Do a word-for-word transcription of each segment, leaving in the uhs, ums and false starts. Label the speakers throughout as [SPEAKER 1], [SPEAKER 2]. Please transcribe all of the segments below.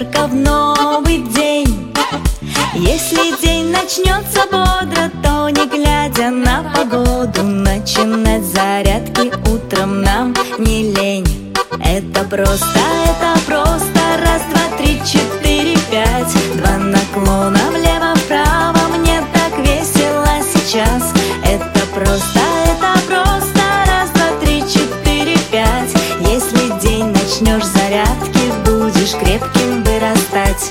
[SPEAKER 1] ярко в новый день. Если день начнется бодро, то не глядя на погоду, начинать зарядки утром нам не лень. Это просто, это просто раз, два, три, четыре, пять. Два наклона влево-вправо, мне так весело сейчас. Это просто, это просто раз, два, три, четыре, пять. Если день начнешь зарядки, будешь крепким вырастать.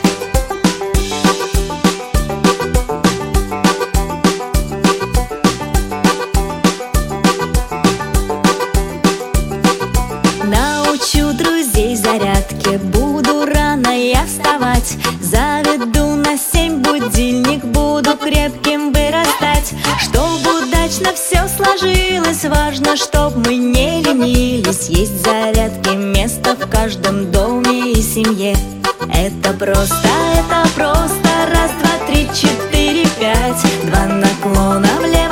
[SPEAKER 1] Научу друзей зарядке, буду рано я вставать. Заведу на семь будильник, буду крепким вырастать. Чтобы удачно все сложилось, важно, чтоб мы не ленились. Есть зарядки место в каждом доме и семье. Это просто, это просто раз, два, три, четыре, пять. Два наклона влево.